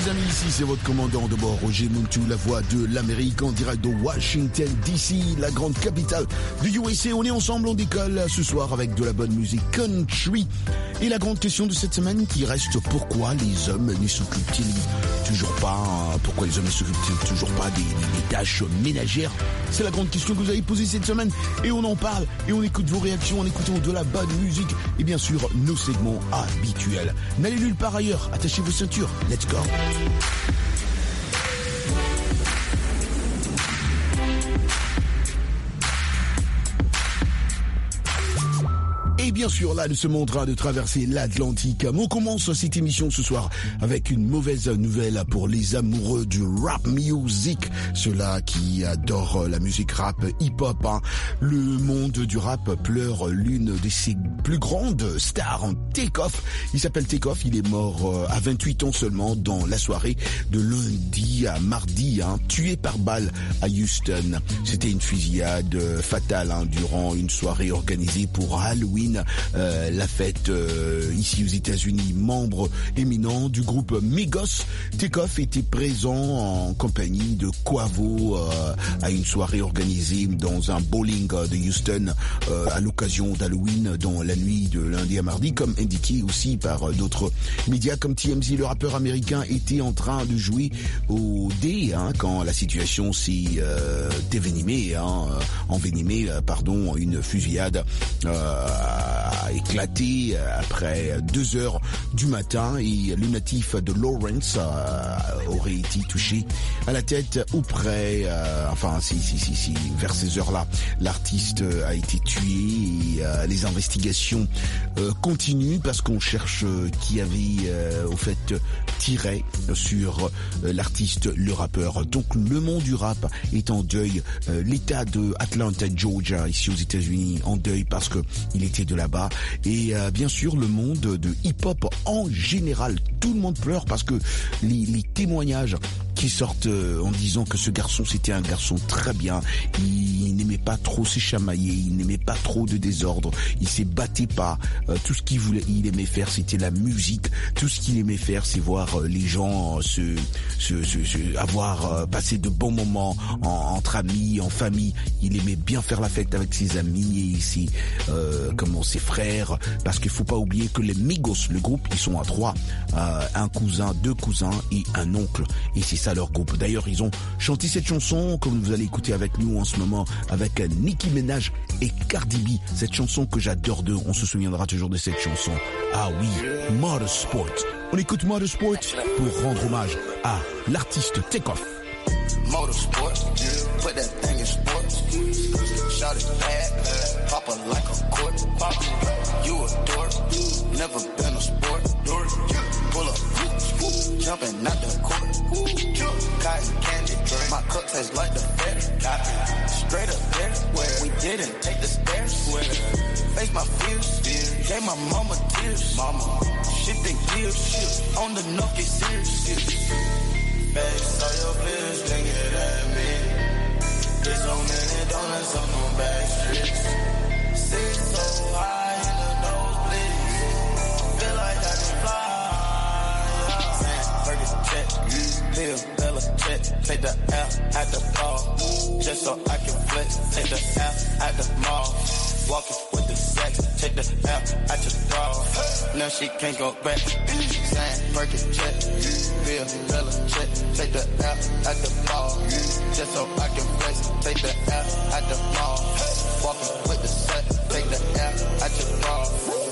amis, ici c'est votre commandant de bord, Roger Muntu, la voix de l'Amérique en direct de Washington DC, la grande capitale du USA. On est ensemble, on décolle ce soir avec de la bonne musique country. Et la grande question de cette semaine qui reste, pourquoi les hommes ne s'occupent-ils toujours pas, pourquoi les hommes ne s'occupent-ils toujours pas des tâches ménagères? C'est la grande question que vous avez posée cette semaine et on en parle et on écoute vos réactions en écoutant de la bonne musique et bien sûr nos segments habituels. N'allez nulle part ailleurs, attachez vos ceintures, let's go. Et bien sûr, là, nous sommes en train de traverser l'Atlantique. On commence cette émission ce soir avec une mauvaise nouvelle pour les amoureux du rap music, ceux-là qui adorent la musique rap hip-hop. Hein. Le monde du rap pleure l'une de ses plus grandes stars, Takeoff. Il s'appelle Takeoff, il est mort à 28 ans seulement dans la soirée de lundi à mardi, hein, tué par balle à Houston. C'était une fusillade fatale durant une soirée organisée pour Halloween. La fête ici aux États-Unis, membre éminent du groupe Migos. Takeoff était présent en compagnie de Quavo à une soirée organisée dans un bowling de Houston à l'occasion d'Halloween dans la nuit de lundi à mardi, comme indiqué aussi par d'autres médias comme TMZ. Le rappeur américain était en train de jouer au dé quand la situation s'est envenimée, une fusillade a éclaté après 2 heures du matin et le natif de Lawrence aurait été touché à la tête ou près, vers ces heures-là, l'artiste a été tué et les investigations continuent parce qu'on cherche qui avait au fait tiré sur l'artiste, le rappeur. Donc le monde du rap est en deuil, l'état de Atlanta, Georgia, ici aux États-Unis, en deuil parce que il était de là-bas et bien sûr le monde de hip-hop en général, tout le monde pleure parce que les témoignages qui sortent en disant que ce garçon c'était un garçon très bien, il n'aimait pas trop se chamailler, il n'aimait pas trop de désordre, il s'est batté pas, tout ce il aimait faire c'était la musique, tout ce qu'il aimait faire c'est voir les gens avoir passé de bons moments entre amis, en famille, il aimait bien faire la fête avec ses amis et ses frères, parce qu'il faut pas oublier que les Migos, le groupe, ils sont à 3, un cousin, 2 cousins et un oncle, et c'est ça leur groupe. D'ailleurs, ils ont chanté cette chanson, comme vous allez écouter avec nous en ce moment, avec Nicki Minaj et Cardi B, cette chanson que j'adore d'eux, on se souviendra toujours de cette chanson. Ah oui, Motorsport. On écoute Motorsport pour rendre hommage à l'artiste Takeoff. Motorsport, put that thing in sports. Shout it bad, pop her like a court. You a dork, never been a sport. Pull up, jumping out the court. Cotton candy, my cup tastes like the fair. Straight up there, where we didn't take the stairs. Face my fears, gave my mama tears. Shit think years, on the knock get serious. Face all your fears, then get at me. There's so many donuts on the back streets. Sit so high in the nosebleeds. Feel like I can fly. Burgers check, Bill Bella check. Take the L at the ball, just so I can flex. Take the L at the mall. Walking with the sex, take the L at your bra. Now she can't go back. Saying Perkins check, Bill Bella check. Take the L at the ball, just so I can flex. Take the L at the mall. Walking with the sex, take the L at your bra.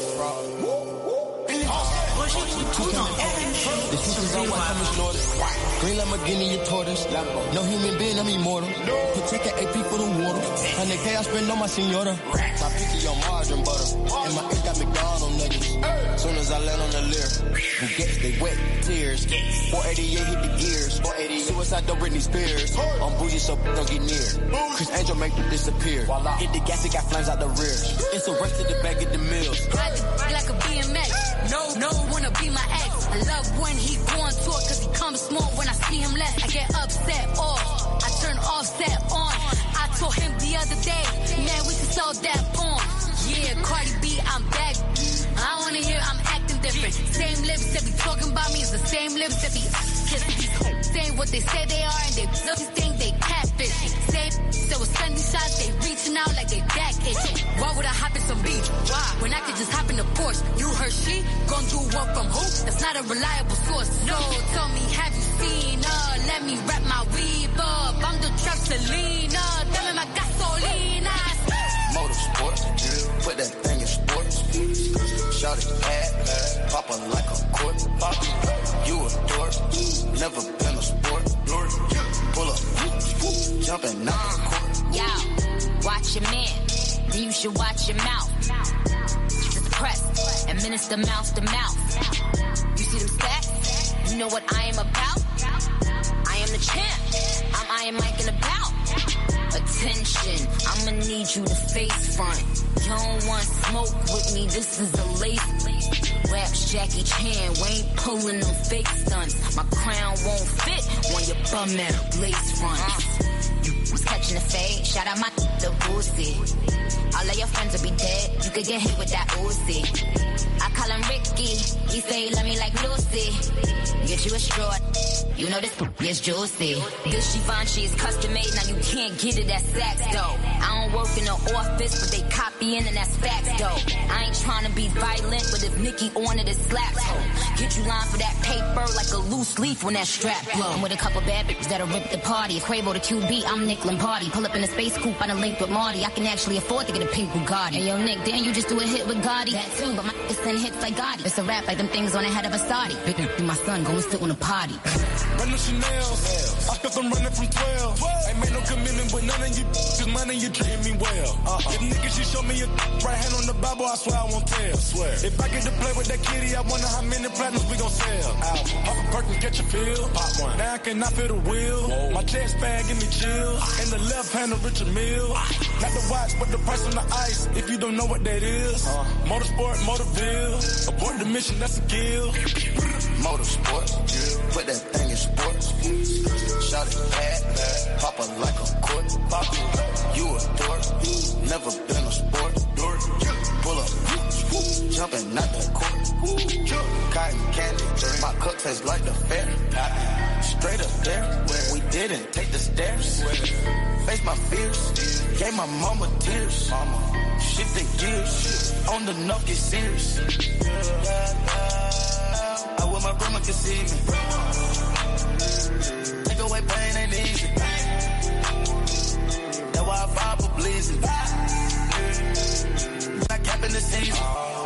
The truth is on white, I'm snorted. Green Lamborghini, your tortoise. No human being, I'm immortal. Protect an AP for the water. 100K I spend on my senora. My pinky on margarine butter. And my ink got McDonald's niggas. Soon as I land on the lyre, Bugatti, they wet tears. 488 hit the gears. Suicide, don't Britney Spears. I'm bougie, so don't get near. Chris Angel make them disappear. Hit the gas, it got flames out the rear. It's a race to the back of the mills. Like a BMX. No, wanna be my ex. I love when he go on tour, cause he comes small when I see him less. I get upset off, I turn offset on. I told him the other day, man, we can sell that porn. Yeah, Cardi B, I'm back. I wanna hear I'm acting different. Same lips that be talking about me is the same lips that be kiss these hoes. They ain't what they say they are, and they just think they catfish. Say so with sunny shots, they reaching out like they back itching. Why would I hop in some beach? Why? When I could just hop in the Porsche. You heard she gon' do what from who? That's not a reliable source. No, tell me, have you seen her? Let me wrap my weave up. I'm the trap Selena. Dame my gasolina. Motorsport, put that thing in sports. Shout it bad, pop her like a court. You a dork, never been a sport. Pull up, jumping out the court. Yo, watch your man, then you should watch your mouth. Just press, administer mouth to mouth. You see them stats? You know what I am about? I am the champ. I'm Iron Mike in the bout. Attention, I'ma need you to face front. You don't want smoke with me, this is a lace. Raps Jackie Chan, we ain't pulling them fake stunts. My crown won't fit when your bum out lace fronts. Was catching the fade, shout out my the Uzi. All of your friends will be dead, you could get hit with that Uzi. I call him Ricky, he say he love me like Lucy. Get you a straw, you know this is juicy. This Givenchy is custom made, now you can't get it at Saks though. I don't work in the office, but they copying and that's facts though. I ain't trying to be violent, but if Nicki on it, it slaps home. Get you line for that paper like a loose leaf when that strap blow. I'm with a couple bad bitches that'll rip the party. A Quavo to QB, I'm Nick Lombardi. Pull up in a space coupe, I done linked with Marty. I can actually afford to get a pink Bugatti. Hey yo Nick, didn't you just do a hit with Gotti? That too, but my send hits like Gotti. It's a rap like them things on the head of a Saudi. My son go and sit on a potty. Run the Chanel, I felt them running from 12. Ain't made no commitment with none of you, cause money you treating me well. If niggas she show me a right hand on the Bible, I swear I won't tell. If I get to play with that kitty, I wonder how many platinums we gon' sell. Pop a perk and catch a feel. Pop one. Now I cannot feel the wheel. Whoa. My chest bag give me chills. In the left hand of Richard Mille. Not the watch, but the price on the ice. If you don't know what that is. Motorsport, Motorville. Abort the mission, that's a kill. Motorsport, put that thing in sports. Shout it bad, pop her like a court. You a dork, never been a sport. Pull up, jumping out the court. Cotton candy, my cup tastes like the fair. Straight up there, we didn't take the stairs. Face my fears, gave my mama tears. Shifting gears, on the knock get serious. I want my grandma can see me. Take away pain ain't easy. That's why I vibe for blazing. I cap in the season.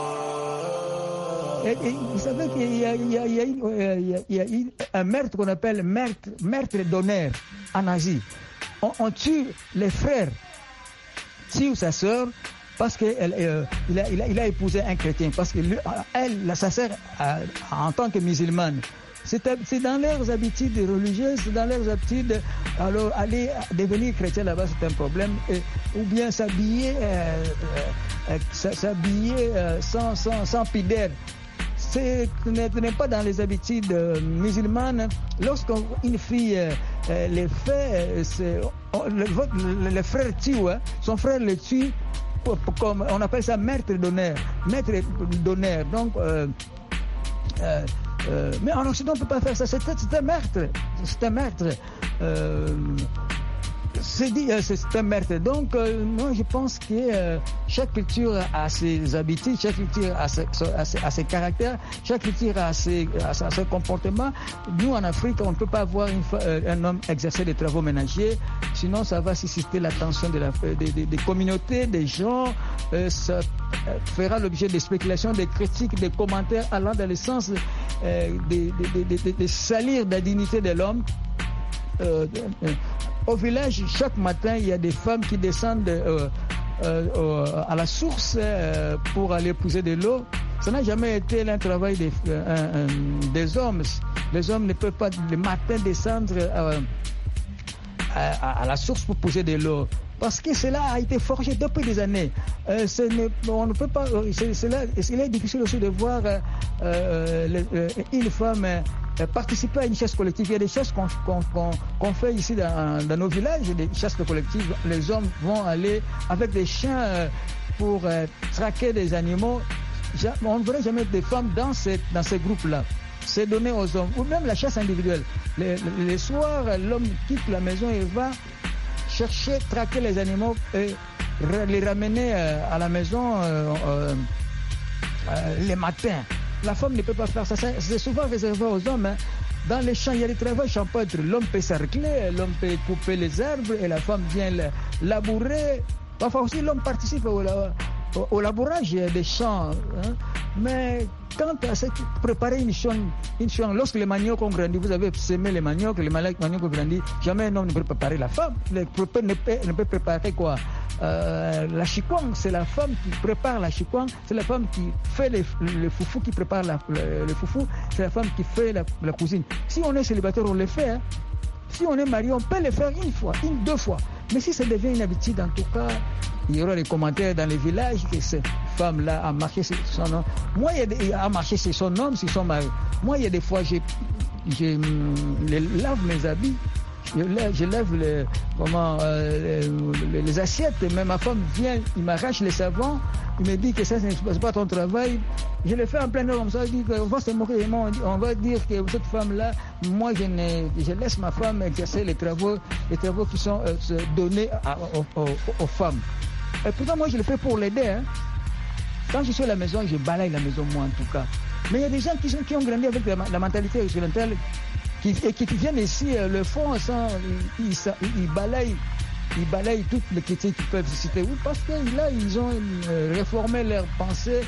Vous savez qu'il y a un meurtre qu'on appelle meurtre d'honneur en Asie. On tue les frères, tue sa sœur parce qu'il a épousé un chrétien, parce que sa sœur, en tant que musulmane, c'est dans leurs habitudes religieuses, c'est dans leurs habitudes, alors aller devenir chrétien là-bas c'est un problème, ou bien s'habiller sans pudeur. Ce n'est pas dans les habitudes musulmanes. Lorsqu'une fille les fait, le frère tue, son frère le tue, comme on appelle ça meurtre d'honneur. Donc, mais en Occident on ne peut pas faire ça. C'est un meurtre. C'est un meurtre. Donc, moi, je pense que chaque culture a ses habitudes, chaque culture a ses caractères, chaque culture a ses comportements. Nous, en Afrique, on ne peut pas voir un homme exercer des travaux ménagers, sinon ça va susciter l'attention des communautés, des gens. Ça fera l'objet de spéculations, de critiques, de commentaires allant dans le sens de salir la dignité de l'homme. Au village, chaque matin, il y a des femmes qui descendent à la source pour aller puiser de l'eau. Ça n'a jamais été un travail des hommes. Les hommes ne peuvent pas le matin descendre à la source pour puiser de l'eau. Parce que cela a été forgé depuis des années. On ne peut pas. Il est difficile aussi de voir une femme participer à une chasse collective. Il y a des chasses qu'on fait ici dans nos villages, des chasses collectives. Les hommes vont aller avec des chiens pour traquer des animaux. On ne verrait jamais des femmes dans ces groupes-là. c'est donné aux hommes. Ou même la chasse individuelle. Les soirs, l'homme quitte la maison et va chercher, traquer les animaux et les ramener à la maison les matins. La femme ne peut pas faire ça. C'est souvent réservé aux hommes. Hein. Dans les champs, il y a des travaux champêtres. L'homme peut sarcler, l'homme peut couper les arbres et la femme vient labourer. Parfois aussi, l'homme participe au labourage des champs. Hein. Mais quant à préparer une chambre, lorsque les maniocs ont grandi, vous avez semé les maniocs ont grandi, jamais un homme ne peut préparer la femme. Ne peut préparer quoi? La chikwang, c'est la femme qui prépare la chikwang, c'est la femme qui fait le foufou, qui prépare le foufou, c'est la femme qui fait la cuisine. Si on est célibataire, on le fait. Hein. Si on est marié, on peut le faire une fois, deux fois. Mais si ça devient une habitude, en tout cas, il y aura des commentaires dans les villages que cette femme-là a marché sur son homme. Moi, il a marché sur son homme, sur son mari. Moi, il y a des fois, je lave mes habits. Je lève les assiettes, mais ma femme vient, il m'arrache les savons, il me dit que ça, c'est pas ton travail. Je le fais en plein air comme ça, je dis qu'on va se moquer, on va dire que cette femme-là, moi je laisse ma femme exercer les travaux qui sont donnés aux femmes. Et pourtant, moi je le fais pour l'aider. Hein. Quand je suis à la maison, je balaye la maison, moi en tout cas. Mais il y a des gens qui ont grandi avec la mentalité occidentale, qui viennent ici, le font, ils balayent toutes les critiques qu'ils peuvent citer. Oui, parce que là, ils ont réformé leur pensée,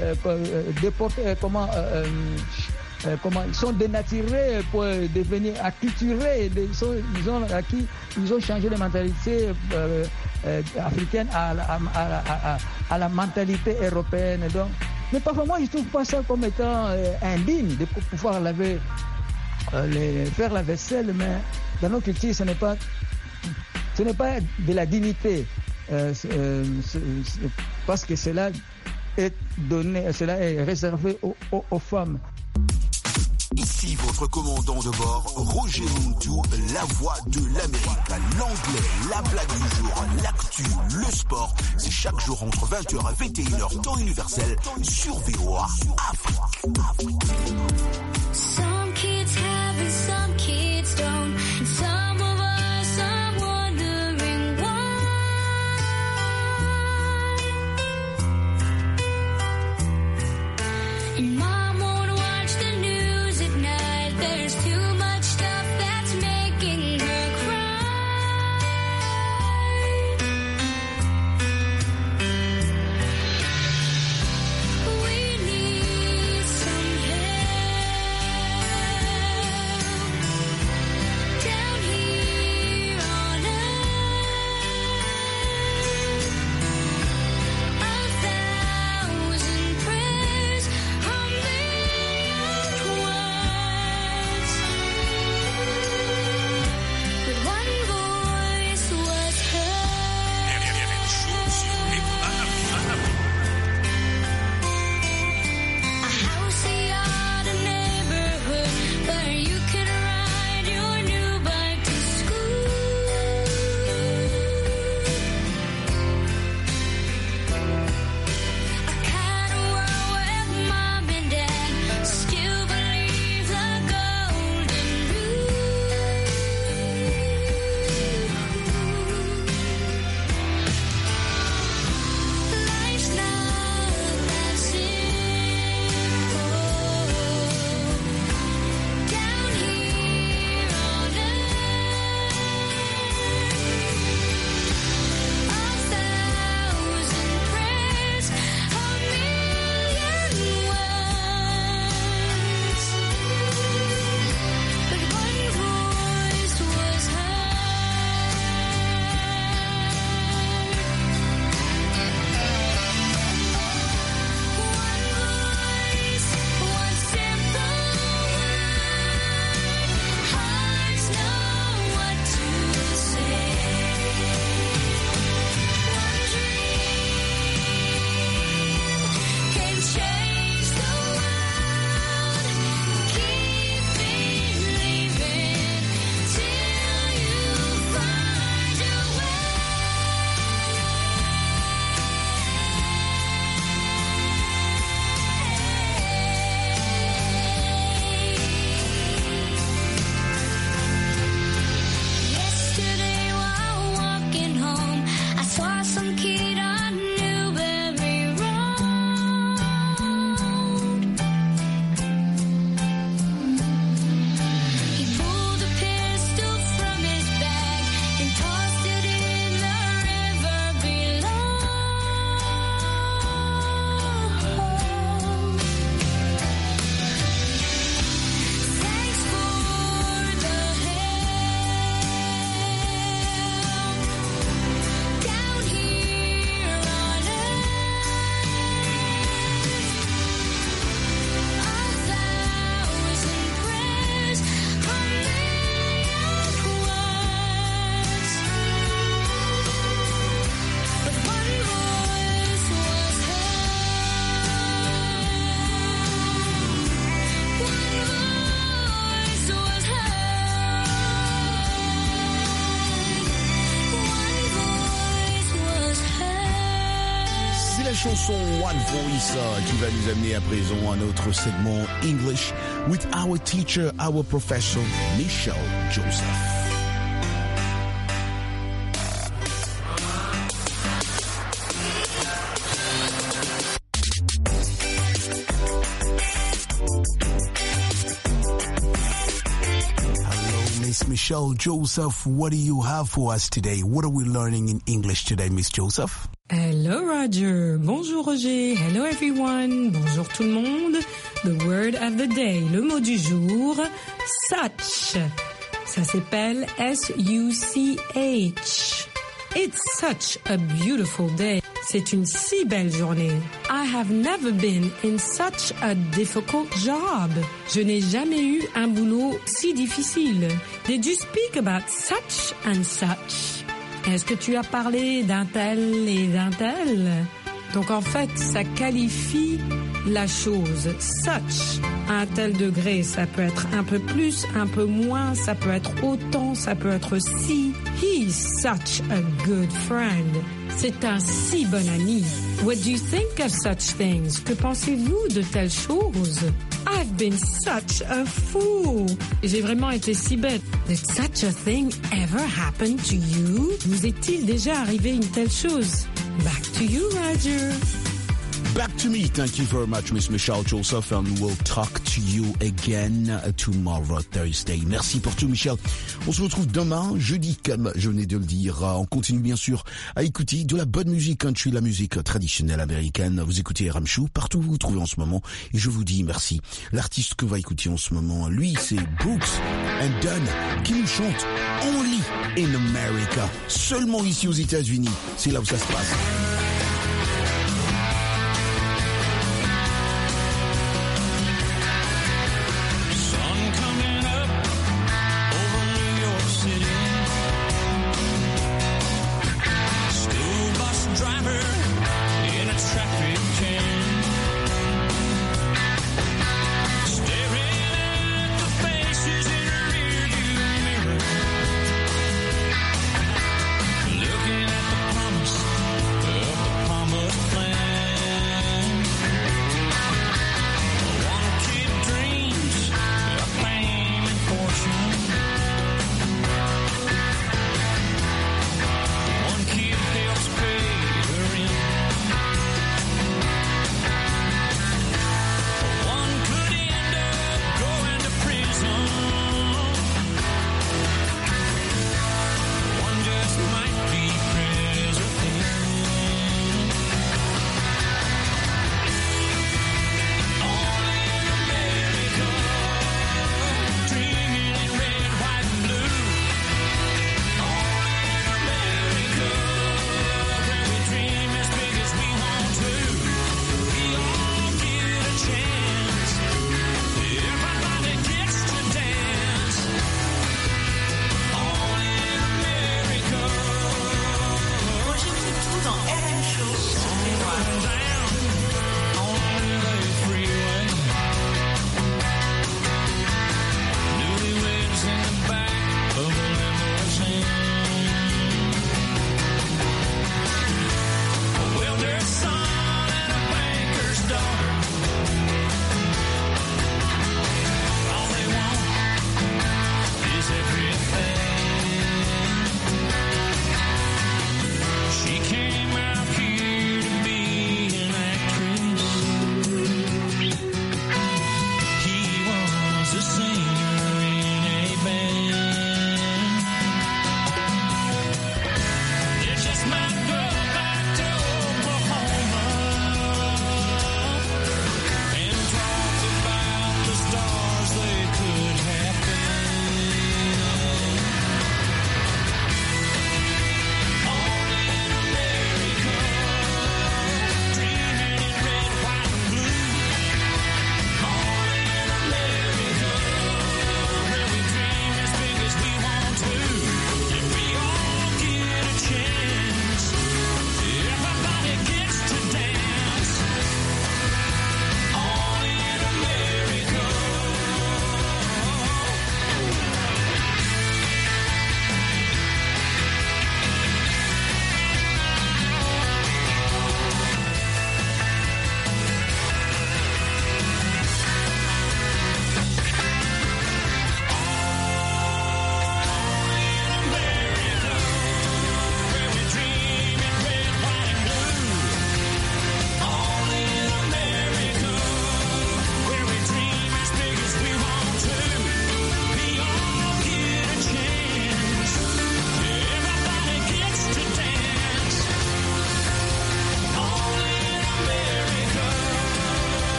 ils sont dénaturés pour devenir acculturés. Ils ont changé de mentalité africaine à la mentalité européenne. Donc, mais parfois, moi, je ne trouve pas ça comme étant indigne de pouvoir faire la vaisselle, mais dans nos cultures, ce n'est pas de la dignité, parce que cela est réservé aux femmes. Ici votre commandant de bord, Roger Muntu, la voix de l'Amérique. L'anglais, la blague du jour, l'actu, le sport, c'est chaque jour entre 20h et 21h, temps universel, sur VOA Afrique. Some kids have it, some kids don't. And some of us are wondering why. And mom won't watch the news at night. There's too much stuff that's making her cry. We need some help. chanson One Voice qui va nous amener à présent à notre segment English with our teacher, our professor, Michelle Joseph. Michelle Joseph, what do you have for us today? What are we learning in English today, Miss Joseph? Hello Roger, bonjour Roger, hello everyone, bonjour tout le monde. The word of the day, le mot du jour, such. Ça s'appelle S-U-C-H. It's such a beautiful day. C'est une si belle journée. I have never been in such a difficult job. Je n'ai jamais eu un boulot si difficile. Did you speak about such and such? Est-ce que tu as parlé d'un tel et d'un tel? Donc en fait, ça qualifie la chose. Such, à un tel degré, ça peut être un peu plus, un peu moins, ça peut être autant, ça peut être si. He's such a good friend. C'est un si bon ami. What do you think of such things? Que pensez-vous de telles choses? I've been such a fool. J'ai vraiment été si bête. Did such a thing ever happen to you? Vous est-il déjà arrivé une telle chose? Back to you, Roger. Back to me. Thank you very much, Miss Michelle Joseph, and we'll talk to you again tomorrow, Thursday. Merci pour tout, Michel. On se retrouve demain, jeudi, comme je venais de le dire. On continue bien sûr à écouter de la bonne musique country, la musique traditionnelle américaine. Vous écoutez Ramchou partout où vous vous trouvez en ce moment, et je vous dis merci. L'artiste que va écouter en ce moment, lui, c'est Brooks and Dunn, qui nous chante Only in America. Seulement ici aux États-Unis. C'est là où ça se passe. Looking at the promise of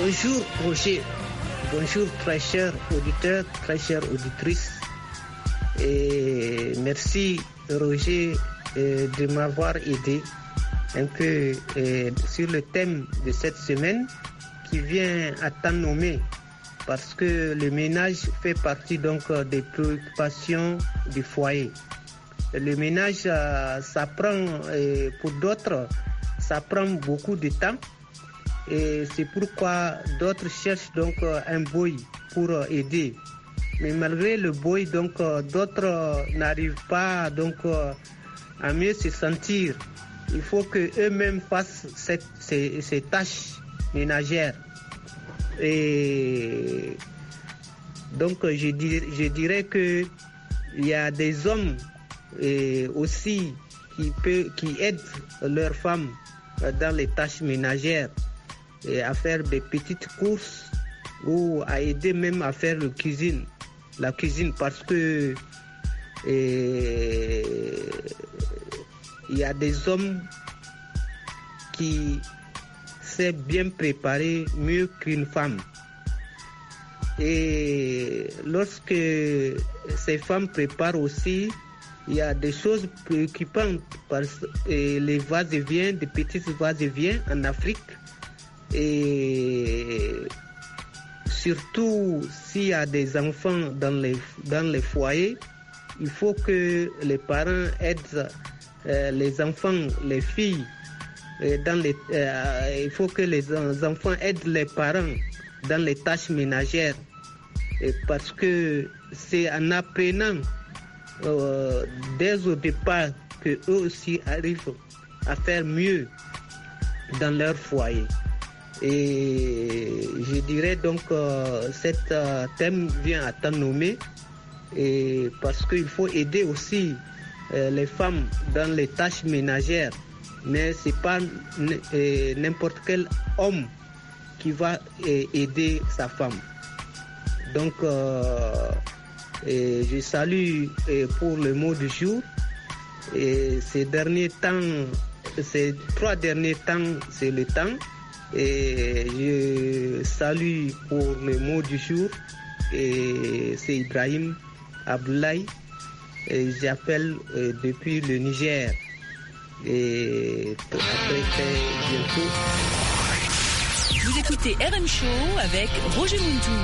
Bonjour Roger, bonjour très chers auditeurs, très chères auditrices. Et merci Roger de m'avoir aidé un peu sur le thème de cette semaine qui vient à temps nommé parce que le ménage fait partie donc des préoccupations du foyer. Le ménage, ça prend, pour d'autres, ça prend beaucoup de temps et c'est pourquoi d'autres cherchent donc un boy pour aider. Mais malgré le boy, donc d'autres n'arrivent pas donc à mieux se sentir. Il faut que eux-mêmes fassent ces tâches ménagères. Et donc je dirais que il y a des hommes aussi qui aident leurs femmes dans les tâches ménagères et à faire des petites courses ou à aider même à faire la cuisine parce que il y a des hommes qui savent bien préparer mieux qu'une femme. Et lorsque ces femmes préparent aussi, il y a des choses préoccupantes parce que les va-et-vient, des petits va-et-vient en Afrique. Et surtout s'il y a des enfants dans les foyers, il faut que les parents aident les enfants, les filles. Il faut que les enfants aident les parents dans les tâches ménagères. Parce que c'est en apprenant dès au départ qu'eux aussi arrivent à faire mieux dans leur foyer. Et je dirais donc cet thème vient à temps nommé et parce qu'il faut aider aussi les femmes dans les tâches ménagères, mais c'est pas n'importe quel homme qui va aider sa femme. Donc je salue pour le mot du jour. Et ces 3 derniers temps, c'est le temps. Et je salue pour le mot du jour. Et c'est Ibrahim Abdoulaye. Et j'appelle depuis le Niger. Et après, très bientôt. Vous écoutez RM Show avec Roger Muntou.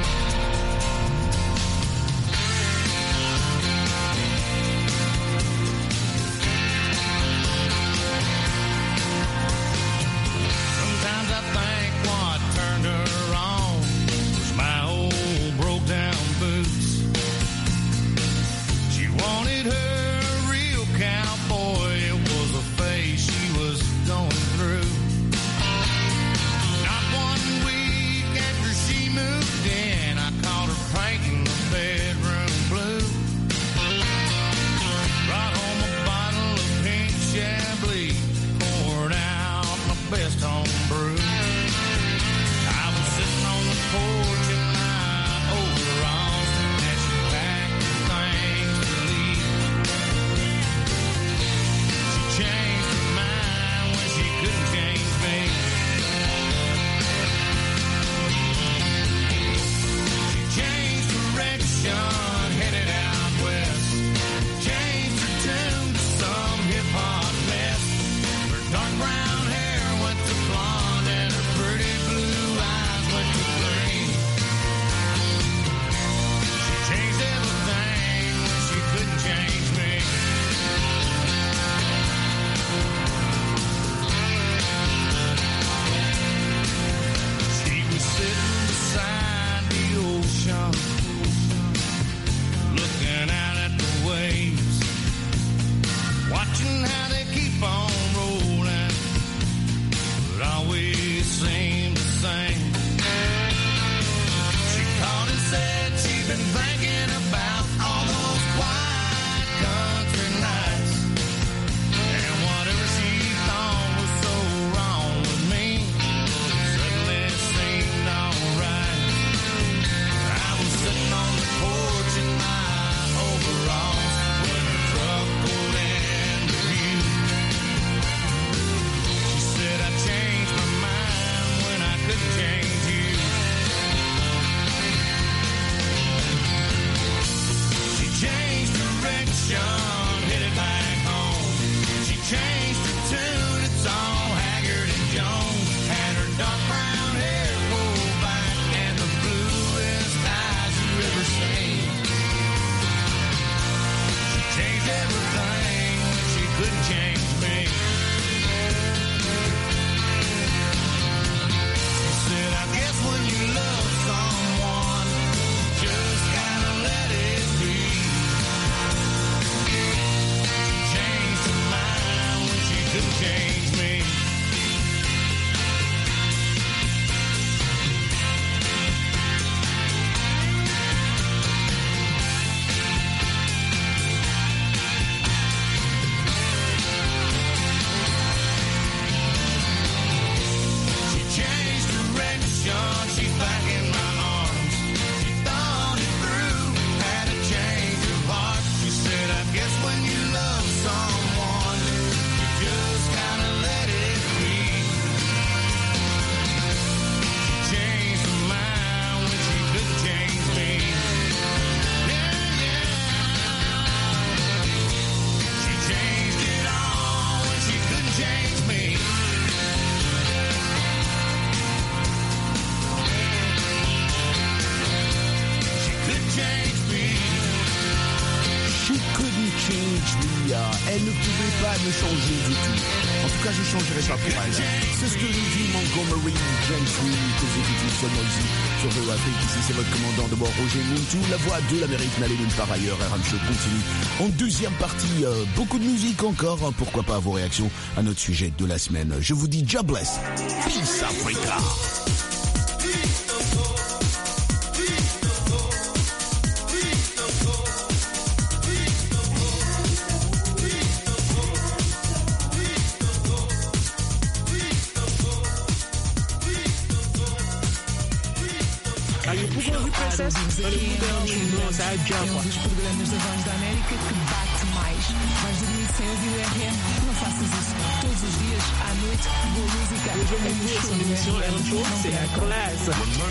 Dark brown hair went to blonde and Camila. Elle ne pouvait pas me changer du tout. En tout cas, je ne changerai pas pour elle. C'est ce que nous dit Montgomery Gentry, que vous écoutez seulement ici sur VOA Afrique. Ici, c'est votre commandant de bord, Roger Muntu. La voix de l'Amérique n'allait nulle part ailleurs. RM Show continue. En deuxième partie, beaucoup de musique encore. Pourquoi pas vos réactions à notre sujet de la semaine. Je vous dis jobless. Peace Africa. Um dos programas da Voz da América que bate mais. Vais dormir sem ouvir o RM? Não faças isso. Todos os dias, à noite, boa música. C'est la classe.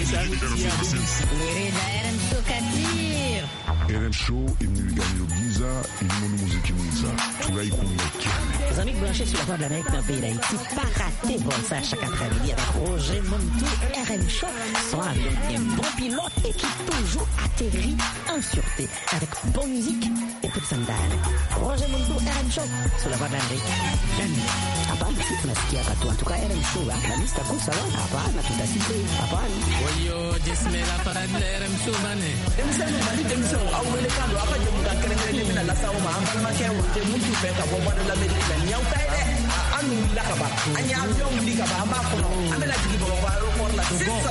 RM Show imnigani giza ilimono muziki mwiza tunaikunyekea. Les amis branchés sur la voie de l'Amérique dans le pays d'Haïti, pas rater bon ça chaque après-midi avec Roger Muntu, RM Show, sont avec un bon pilote et qui toujours atterrit en sûreté avec bonne musique et peu de sandales. Roger Muntu, RM Show, sur la voie de l'Amérique. Hapana, si tunasikia watu. En tout cas, RM Show, la liste kuu sawa. Hapana, tutasikia. Hapana. Wayo, jismela parade RM Show bane. Awelekando apa jamu ka kerengere mina la sawo ma ambal ma ke wote muntu fe ka bo bada la medina nyaw tay de anu la ka ba anya avion li ka ba amba ko no amela digi bo ba ro por la sissa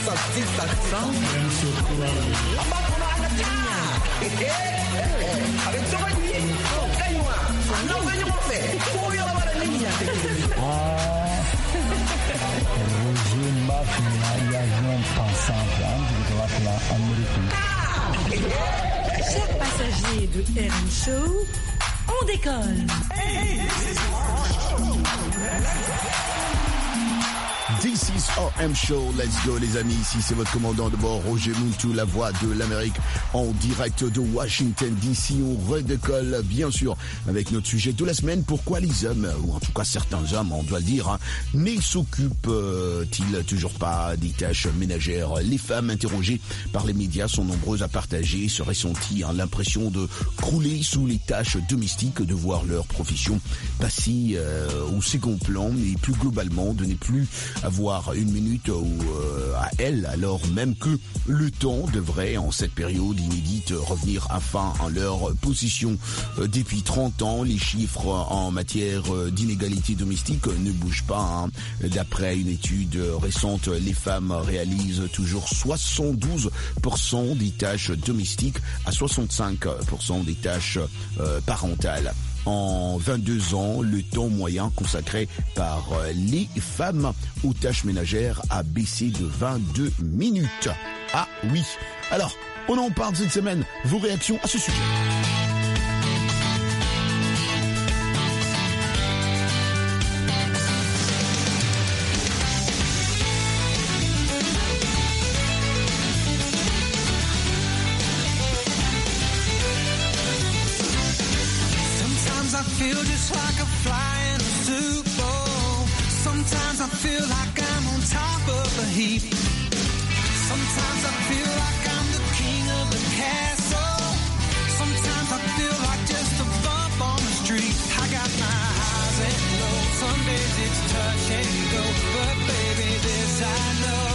amba ko no ana tinya avec toi ni kaywa no venyo mo fe ko yo la bara niña Roger Mafia y avion pensant de la américaine. Chers passagers de RM Show, on décolle. This is RM Show, let's go les amis, ici c'est votre commandant de bord Roger Muntu, la voix de l'Amérique en direct de Washington DC. On redécolle bien sûr avec notre sujet de la semaine. Pourquoi les hommes, ou en tout cas certains hommes, on doit le dire, ne s'occupent-ils toujours pas des tâches ménagères? Les femmes interrogées par les médias sont nombreuses à partager ce ressenti, l'impression de crouler sous les tâches domestiques, de voir leur profession passer au second plan et plus globalement de ne plus avoir une minute à elle, alors même que le temps devrait, en cette période inédite, revenir enfin en leur position. Depuis 30 ans, les chiffres en matière d'inégalité domestique ne bougent pas. D'après une étude récente, les femmes réalisent toujours 72% des tâches domestiques à 65% des tâches parentales. En 22 ans, le temps moyen consacré par les femmes aux tâches ménagères a baissé de 22 minutes. Ah oui. Alors, on en parle cette semaine. Vos réactions à ce sujet. Feel just like a fly in a soup bowl. Sometimes I feel like I'm on top of a heap. Sometimes I feel like I'm the king of the castle. Sometimes I feel like just a bump on the street. I got my highs and lows. Some days it's touch and go, but baby, this I know.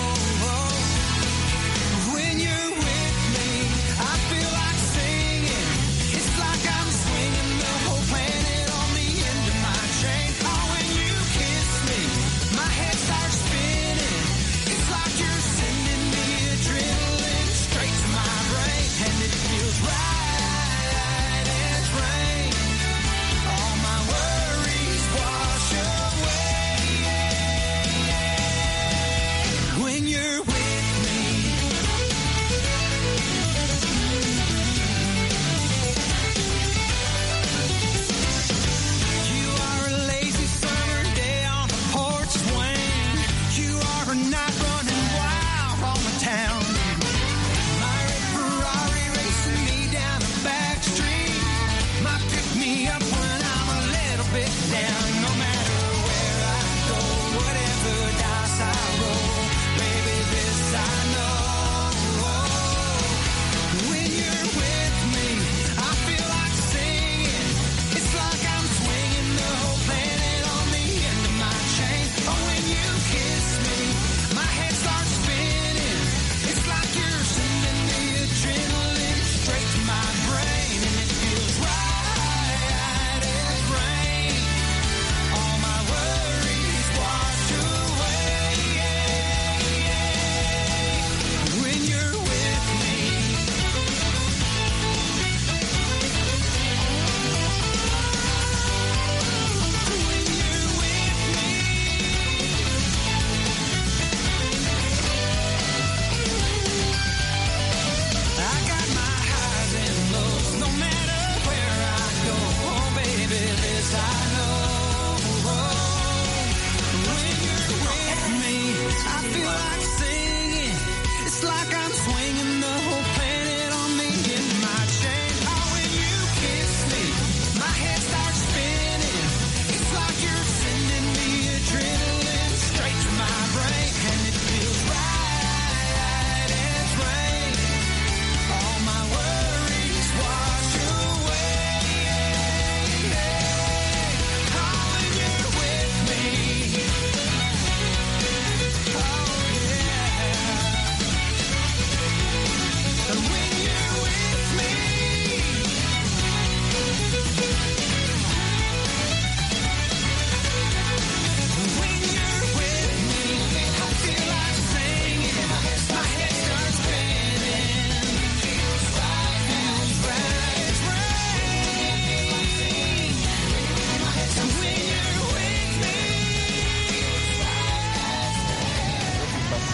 When you're with me, I feel like singing. It's like I'm swinging the whole planet on the end of my chain. Oh, when you kiss me, my head starts spinning. It's like you're sending me adrenaline straight to my brain, and it feels right as rain. All my worries wash away when you're with me. You are a lazy summer day on the porch swing. You are a night running wild on the town. My red Ferrari racing me down a back street. Might pick me up when I'm a little bit down. No matter where I go, whatever dice I roll, baby, this I know. When you're with me, I feel like singing. It's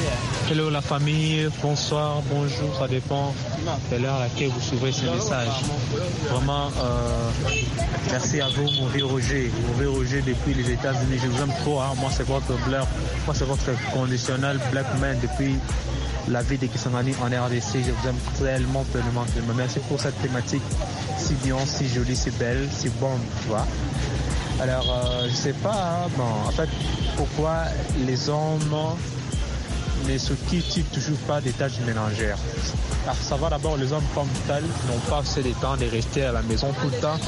Hello la famille, bonsoir, bonjour, ça dépend de l'heure à laquelle vous suivrez ce message. Vraiment, merci à vous, mon vieux Roger. Mon vieux Roger depuis les États-Unis, je vous aime trop. Hein. Moi, c'est votre blur, moi, c'est votre conditionnel black man depuis la vie de Kisangani en RDC. Je vous aime tellement, tellement. Merci pour cette thématique si bien, si jolie, si belle, si bonne, tu vois. Alors, je sais pas, hein, bon, en fait, pourquoi les hommes ne s'occupent toujours pas des tâches ménagères. À savoir d'abord, les hommes comme tels n'ont pas assez de temps de rester à la maison tout le temps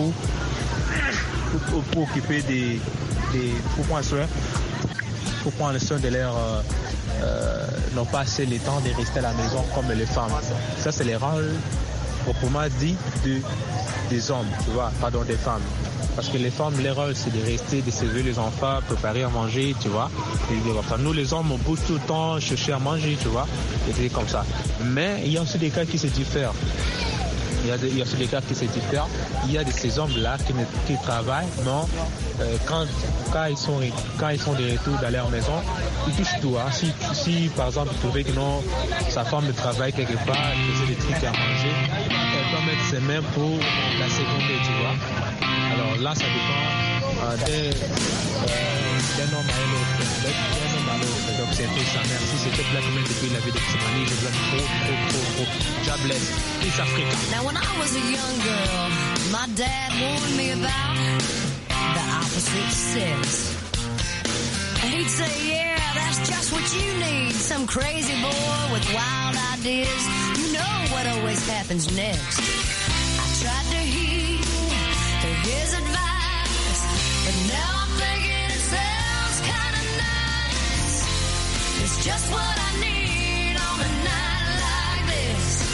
pour occuper pour prendre soin de leur n'ont pas assez le temps de rester à la maison comme les femmes. Ça, c'est les rôles proprement dit des hommes, tu vois, pardon, des femmes. Parce que les femmes, leur rôle, c'est de rester, de servir les enfants, préparer à manger, tu vois. Et nous, les hommes, on bouge tout le temps, chercher à manger, tu vois. Et c'est comme ça. Mais il y a aussi des cas qui se diffèrent. Il y a aussi des cas qui se diffèrent. Il y a de ces hommes-là qui travaillent, non, quand ils sont de retour dans leur maison, ils touchent tout. Hein. Si par exemple, ils trouvaient que non, sa femme travaille quelque part, elle faisait des trucs à manger, elle doit mettre ses mains pour la seconder, tu vois. Alors là, ça dépend d'un homme à l'autre. Donc c'est tout ça. Merci, c'était Black Man depuis la vie de Kimani. Je vous aime trop. God bless. Peace Africa. Now when I was a young girl, my dad warned me about the opposite sex. And he'd say, yeah, that's just what you need. Some crazy boy with wild ideas. You know what always happens next. I tried to heed his advice, but now I'm thinking it sounds kind of nice. It's just what I need on a night like this.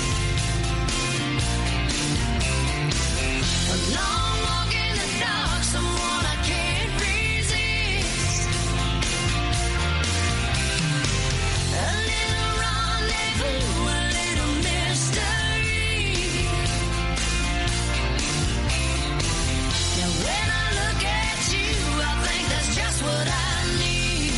A long walk in the dark, someone I can't resist. A little rendezvous, a little mystery. Now when I look at you, I think that's just what I need.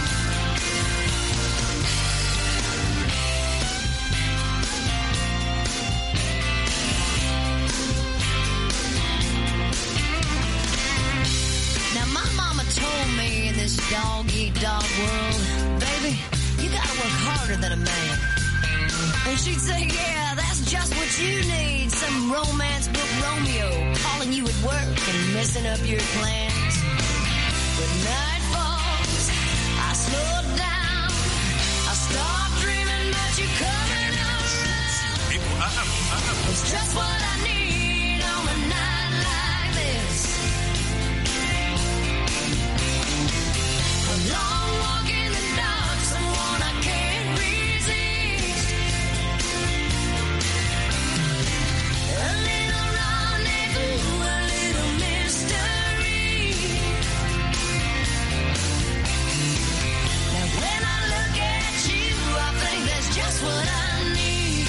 Now my mama told me in this dog-eat-dog world, baby, you gotta work harder than a man. And she'd say, yeah, that's just what you need. Some romance book Romeo calling you at work and messing up your plans. When night falls, I slow down. I stop dreaming about you coming around. It's just what I need on a night like this. A long walk in the dark, someone I can't resist. A little rendezvous, a little mystery. Now when I look at you, I think that's just what I need.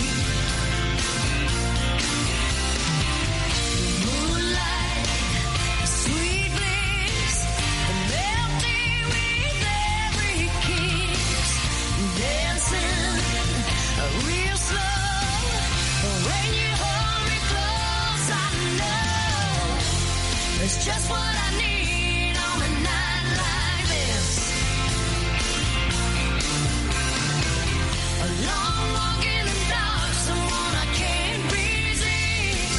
The moonlight, the sweet bliss, the melody with every kiss. Dancing real slow. When you hold me close, I know it's just what I need on a night like this. A long walk in the dark, someone I can't resist.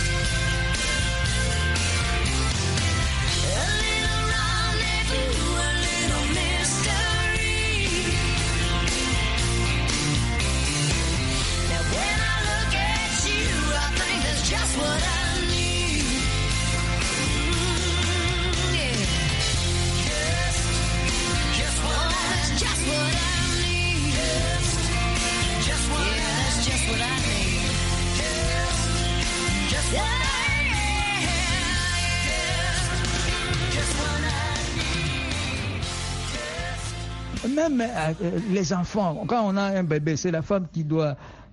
A little rendezvous, a little mystery. Now when I look at you, I think that's just what I need. Yeah. Just what that's just what I need. Just what that's just what I need. Just what just what I Même les enfants, quand on a un bébé, c'est la femme qui doit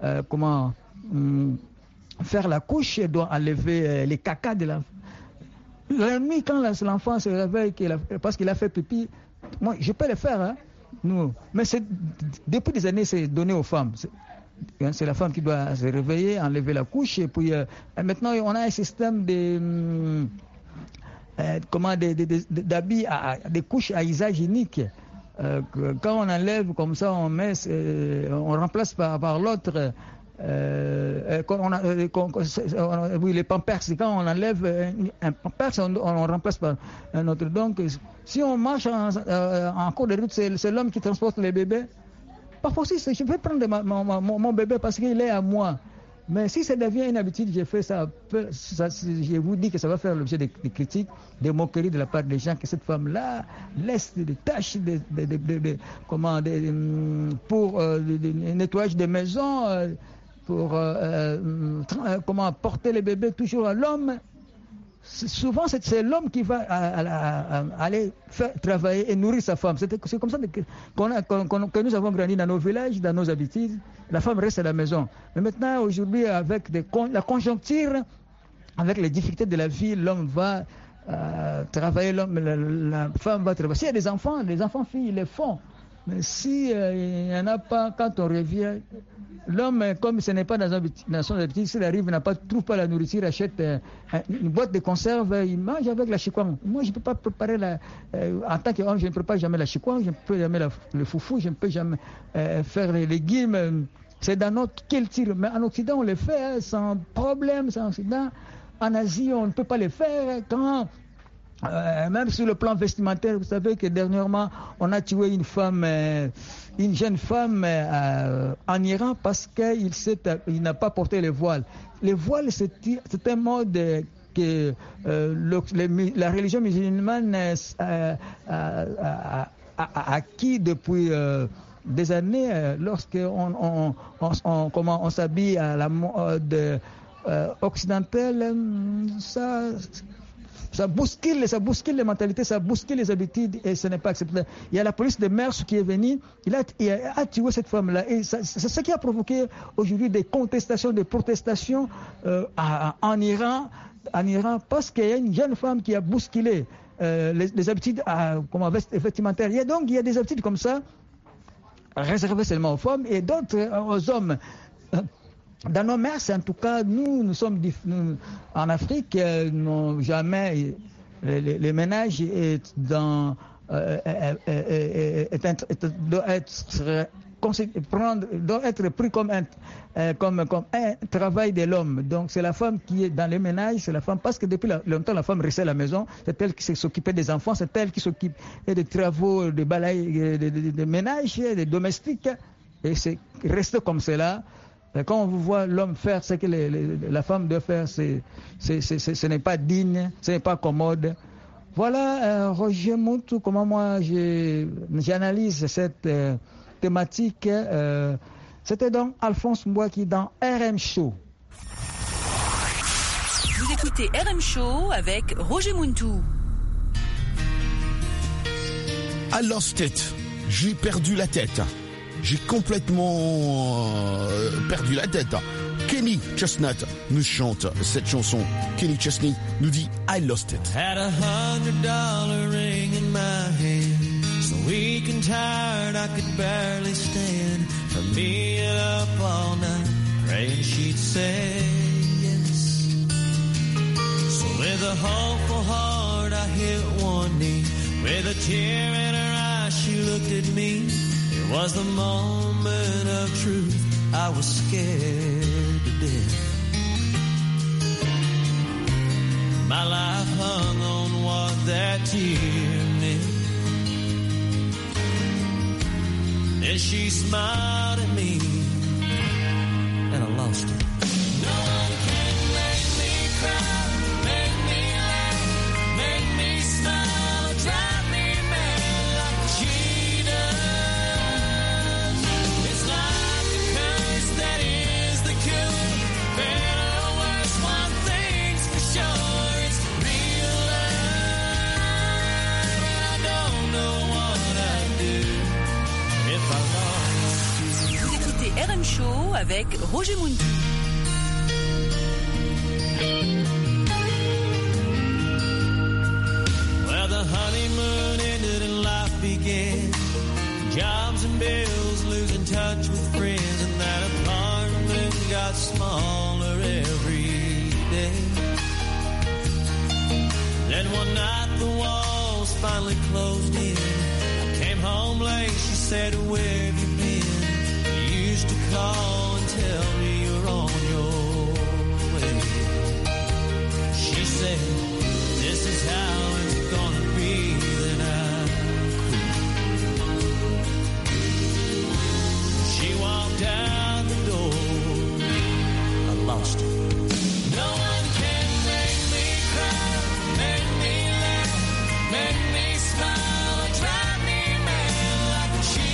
faire la couche, elle doit enlever les cacas de l'enfant. La nuit, quand l'enfant se réveille parce qu'il a fait pipi, moi je peux le faire, hein, Mais depuis des années, c'est donné aux femmes. C'est la femme qui doit se réveiller, enlever la couche. Et puis maintenant, on a un système d'habits, des couches à usage unique. Quand on enlève comme ça, on remplace par l'autre. Les pampers, quand on enlève un pampers, on remplace par un autre. Donc, si on marche en cours de route, c'est l'homme qui transporte les bébés. Pas possible, je vais prendre mon bébé parce qu'il est à moi. Mais si ça devient une habitude, je fais ça, je vous dis que ça va faire l'objet des critiques, des moqueries de la part des gens, que cette femme-là laisse des tâches pour le nettoyage des maisons, pour porter les bébés toujours à l'homme. Souvent, c'est l'homme qui va aller faire travailler et nourrir sa femme. C'est comme ça que nous avons grandi dans nos villages, dans nos habitudes. La femme reste à la maison. Mais maintenant, aujourd'hui, avec la conjoncture, avec les difficultés de la vie, l'homme va travailler, la femme va travailler. S'il y a des enfants filles, ils les font. Mais s'il n'y en a pas, quand on revient, l'homme, comme ce n'est pas dans son habitude, s'il arrive, trouve pas la nourriture, achète une boîte de conserve, il mange avec la chikwang. Moi, je ne peux pas préparer en tant qu'homme, je ne prépare jamais la chikwang, je ne peux jamais le foufou, je ne peux jamais faire les légumes. C'est dans notre culture. Mais en Occident, on le fait sans problème, sans incident. En Asie, on ne peut pas le faire. Même sur le plan vestimentaire, vous savez que dernièrement, on a tué une jeune femme en Iran parce qu'il n'a pas porté le voile. Le voile, c'est un mode que la religion musulmane a acquis depuis des années, lorsqu'on s'habille à la mode occidentale. Ça bouscule les mentalités, ça bouscule les habitudes et ce n'est pas acceptable. Il y a la police de Mers qui est venue, il a tué cette femme-là. Et c'est ce qui a provoqué aujourd'hui des contestations, des protestations en Iran, parce qu'il y a une jeune femme qui a bousculé les habitudes vestimentaires. Il y a des habitudes comme ça, réservées seulement aux femmes et d'autres aux hommes. Dans nos mœurs, en tout cas, nous sommes en Afrique, jamais les ménages doivent être pris comme un travail de l'homme. Donc c'est la femme qui est dans les ménages, c'est la femme, parce que depuis longtemps la femme restait à la maison, c'est elle qui s'occupait des enfants, c'est elle qui s'occupe des travaux, des balayages, des ménages, des domestiques, et c'est resté comme cela. Quand on voit l'homme faire ce que la femme doit faire, ce n'est pas digne, ce n'est pas commode. Voilà, Roger Moutou, comment moi j'analyse cette thématique. C'était donc Alphonse Mbouaki dans RM Show. Vous écoutez RM Show avec Roger Moutou. I lost it. J'ai perdu la tête. J'ai complètement perdu la tête. Kenny Chestnut nous chante cette chanson. Kenny Chesney nous dit I lost it. Had $100 ring in my hand, so weak and tired I could barely stand. From being up all night, praying she'd say yes. So with a hopeful heart I hit one knee. With a tear in her eye she looked at me. It was the moment of truth, I was scared to death. My life hung on what that tear meant. And she smiled at me, and I lost it. No one can make me cry, make me laugh, make me smile, or drive me mad like she does. It's like a curse that is the cure. Better or worse, one thing's for sure, it's real love. And I don't know what I'd do if I lost you. Vous écoutez RM Show avec Roger Moutou. Well, the honeymoon ended and life began. Jobs and bills, losing touch with friends, and that apartment got smaller every day. Then one night the walls finally closed in. I came home late, she said, where have you been? You used to call and tell me you're on your way. She said, this is how it's gonna be. Then I quit. She walked out the door. I lost her. No one can make me cry, make me laugh, make me smile, or drive me mad like she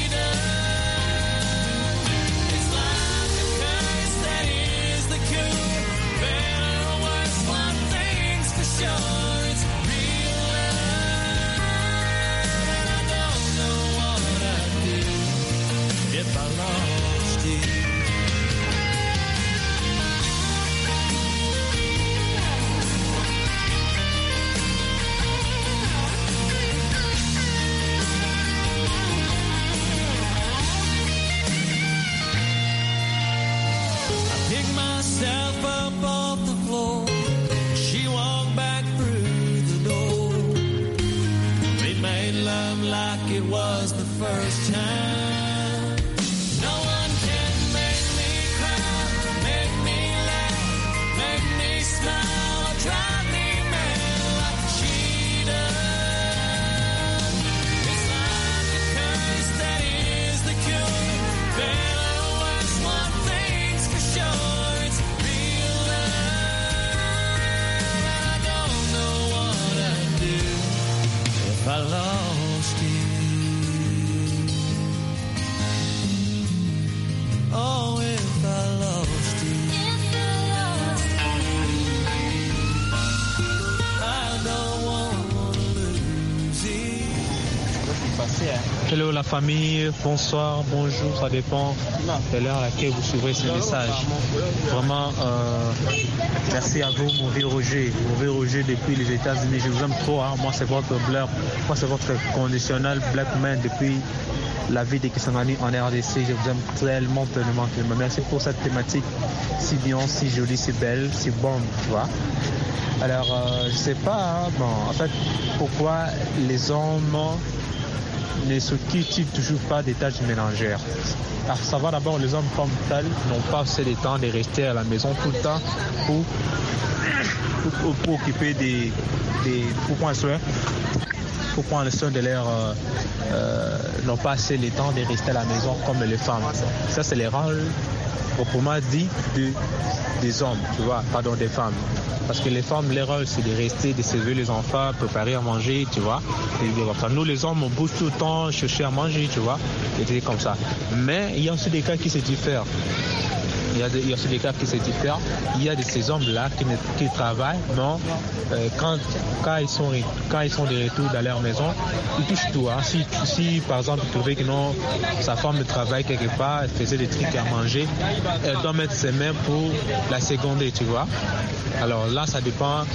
does. It's like a curse that is the cure. Better or worse, one thing's for sure, it's real love. And I don't know what I'd do if I lost you. Pick myself up off the floor. She walked back through the door. We made love like it was the first time. No one can make me cry, make me laugh, make me smile, or drive me mad like she does. It's like a curse that is the cure. Better or worse, one thing's for sure, it's real love. And I don't know what I'd do if I lost you. Oh, if I lost you. I don't wanna lose you. Hello la famille, bonsoir, bonjour, ça dépend de l'heure à laquelle vous suivrez ce message. Vraiment, merci à vous, mon vieux Roger depuis les États-Unis. Je vous aime trop, hein. Moi c'est votre black, moi c'est votre conditionnel black man depuis la vie de Kisangani en RDC. Je vous aime tellement. Merci pour cette thématique si bien, si jolie, si belle, si bonne, tu vois. Alors, je sais pas, hein, bon, en fait, pourquoi les hommes ne se cultivent toujours pas des tâches ménagères. À savoir d'abord, les hommes comme tels n'ont pas assez de temps de rester à la maison tout le temps pour occuper pour prendre soin de leur n'ont pas assez le temps de rester à la maison comme les femmes. Ça, c'est les rôles proprement dit des hommes, tu vois, pardon, des femmes. Parce que les femmes, leur rôle, c'est de rester, de servir les enfants, préparer à manger, tu vois. Et nous, les hommes, on bouge tout le temps, chercher à manger, tu vois. Et c'est comme ça. Mais il y a aussi des cas qui se diffèrent. Il y a aussi des cas qui se diffèrent. Il y a de ces hommes-là qui travaillent, non, quand ils sont de retour dans leur maison, ils touchent tout. Hein. Si par exemple, ils trouvaient que non, sa femme travaille quelque part, elle faisait des trucs à manger, elle doit mettre ses mains pour la seconder, tu vois. Alors là, ça dépend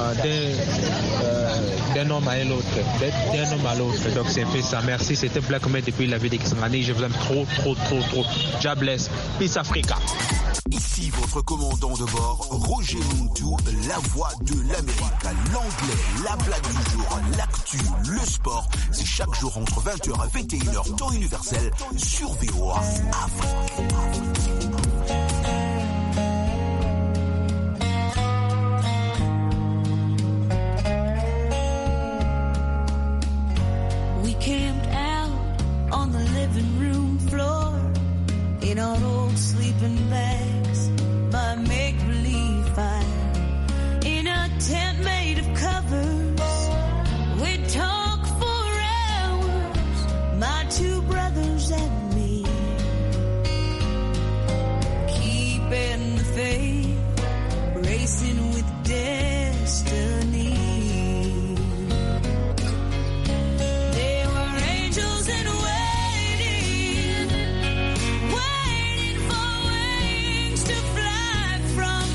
d'un homme à l'autre, d'un homme à l'autre. Donc c'est un peu ça. Merci, c'était Black Man depuis la vie de Kisangani. Je vous aime trop. God bless. Peace Africa. Ici votre commandant de bord, Roger Muntu, la voix de l'Amérique. L'anglais, la blague du jour, l'actu, le sport. C'est chaque jour entre 20h et 21h, temps universel, sur VOA Afrique. We camped out on the living room floor in our old sleeping bags by make-believe fire in a tent made of covers. We'd talk for hours, my two brothers and me, keeping the faith, racing with destiny. From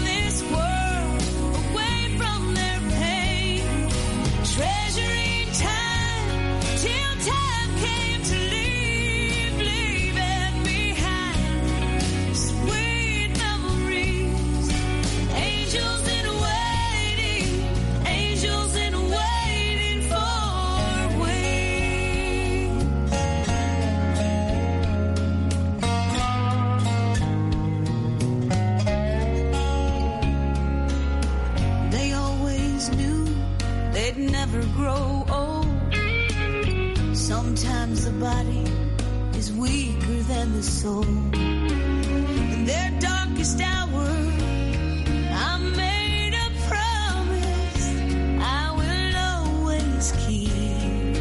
and the soul. In their darkest hour, I made a promise I will always keep.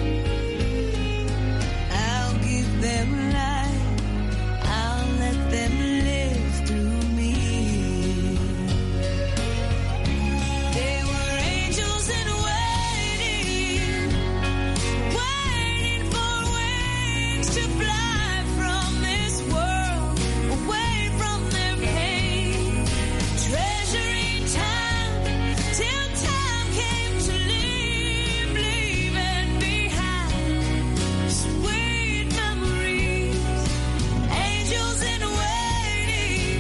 I'll give them light, I'll let them live through me. They were angels in waiting, waiting for wings to fly from this world, away from their pain, treasuring time till time came to leave, leaving behind sweet memories. Angels in waiting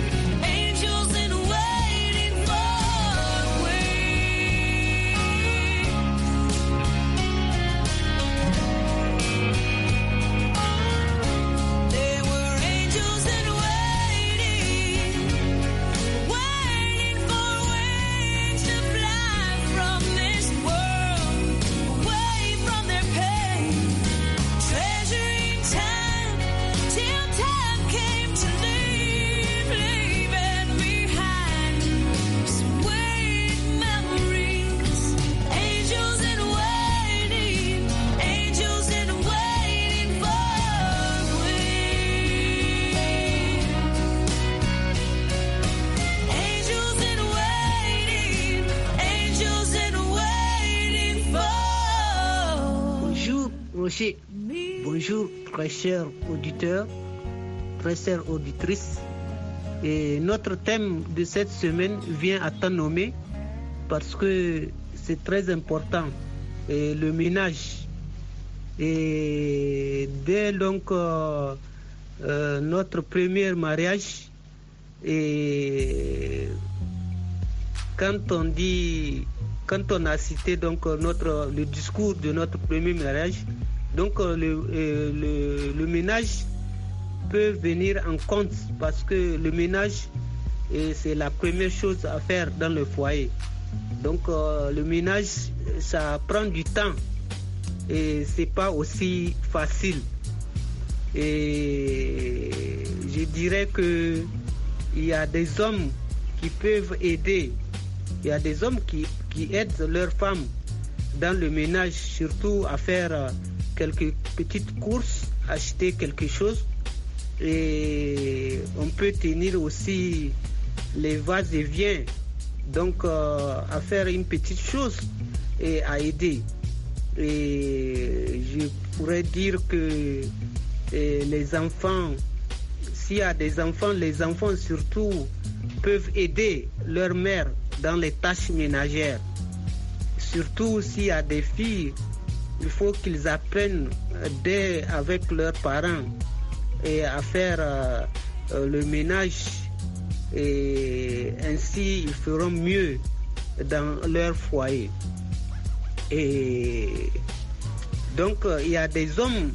for wings. There were angels in waiting, waiting for wings to fly from this world, away from their pain, treasuring time till time came to leave, leaving behind sweet memories. Angels in waiting for wings. Angels in waiting for. Bonjour Roger, bonjour très chers auditeurs, très chères auditrices. Et notre thème de cette semaine vient à temps nommé parce que c'est très important. Et le ménage. Et dès donc notre premier mariage, et quand on a cité donc le discours de notre premier mariage, donc le ménage peut venir en compte parce que le ménage c'est la première chose à faire dans le foyer. Donc le ménage ça prend du temps et c'est pas aussi facile. Et je dirais que il y a des hommes qui peuvent aider. Il y a des hommes qui aident leurs femmes dans le ménage, surtout à faire quelques petites courses, acheter quelque chose. Et on peut tenir aussi les vases et viens, donc à faire une petite chose et à aider. Et je pourrais dire que les enfants, s'il y a des enfants, les enfants surtout peuvent aider leur mère dans les tâches ménagères. Surtout s'il y a des filles, il faut qu'ils apprennent dès avec leurs parents et à faire le ménage, et ainsi ils feront mieux dans leur foyer. Et donc il y a des hommes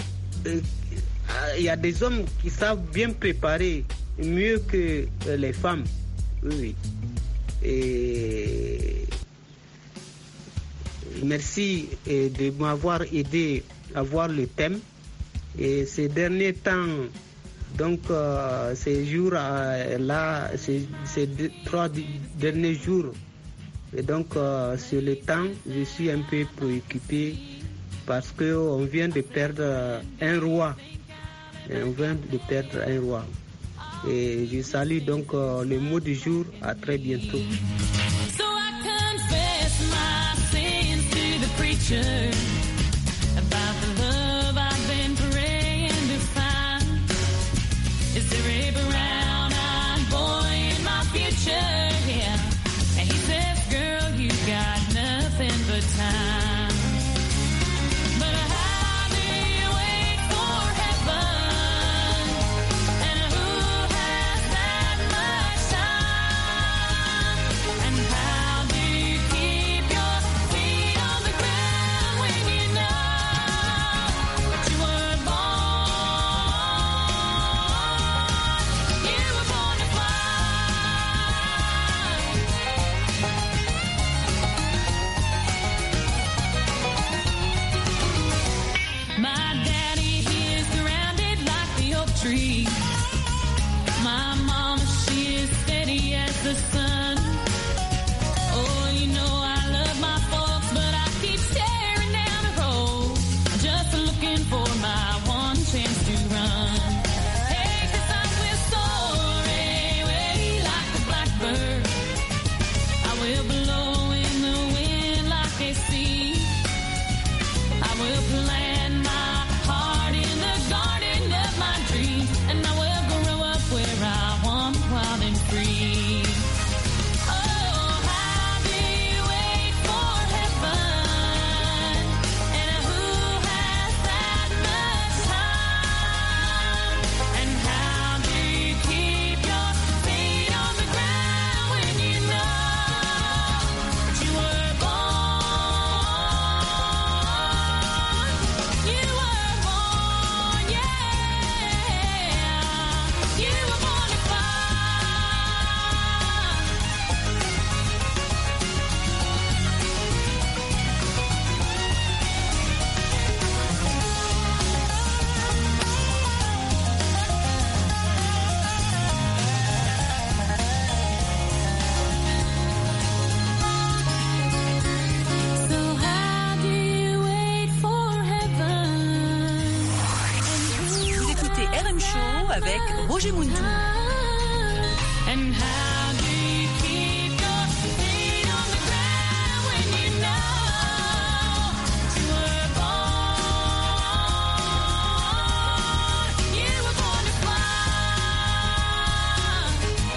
qui savent bien préparer mieux que les femmes. Oui. Et merci de m'avoir aidé à voir le thème. Et ces derniers temps, donc ces jours là, ces 3 derniers jours, et donc sur le temps, je suis un peu préoccupé parce qu'on vient de perdre un roi. On vient de perdre un roi. Et je salue donc le mot du jour. À très bientôt. So I confess my sins to the preacher about the love I've been praying to find. Is there a brown-eyed boy in my future? Yeah. And he says, girl, you got nothing but time. But how do you wait for heaven? And who has that much time? And how do you keep your feet on the ground when you free. My mama, she is steady as the sun. Oh, you know I love my folks, but I keep staring down the road, just looking for my one chance to run. Hey, 'cause I will soar away like a blackbird. I will blow in the wind like a sea. I will plant my heart in the garden of my dreams, and I will grow up where I want, wild and free. Oh, how do you wait for heaven? And who has that much time? And how do you keep your feet on the ground when you know that you were born? You were born, yeah. You were born to fly. So how do you wait for heaven? Vous écoutez RM Show avec Roger Muntou. And how do you keep your feet on the ground when you know you were born? You were born to fly.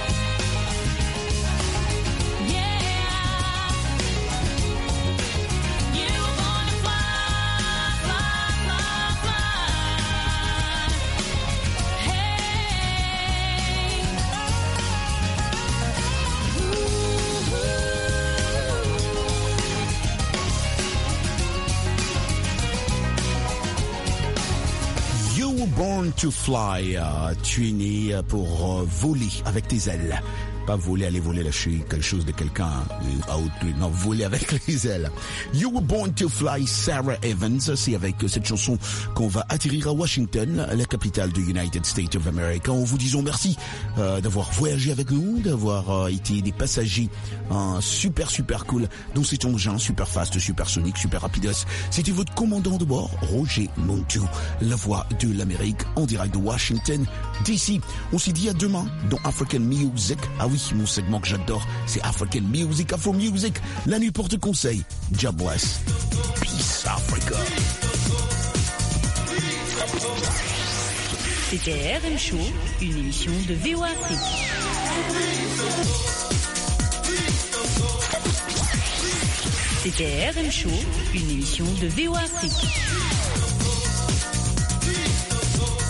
Yeah. You were born to fly, fly, fly, fly. Hey. You were born to fly. Tu es né pour voler avec tes ailes. Pas voler, aller voler lâcher quelque chose de quelqu'un à autrui. Non, voler avec les ailes. You were born to fly, Sarah Evans. C'est avec cette chanson qu'on va atterrir à Washington, la capitale du United States of America. En vous disant merci d'avoir voyagé avec nous, d'avoir été des passagers super cool dans cet engin super fast, super sonique, super rapidos. C'était votre commandant de bord, Roger Muntou, la voix de l'Amérique en direct de Washington DC. On s'est dit à demain dans African Music. Ah oui, mon segment que j'adore, c'est African Music, Afro Music. La nuit porte conseil. God bless. Peace, Africa. C'était RM Show, une émission de VOA Afrique. C'était RM Show, une émission de VOA Afrique.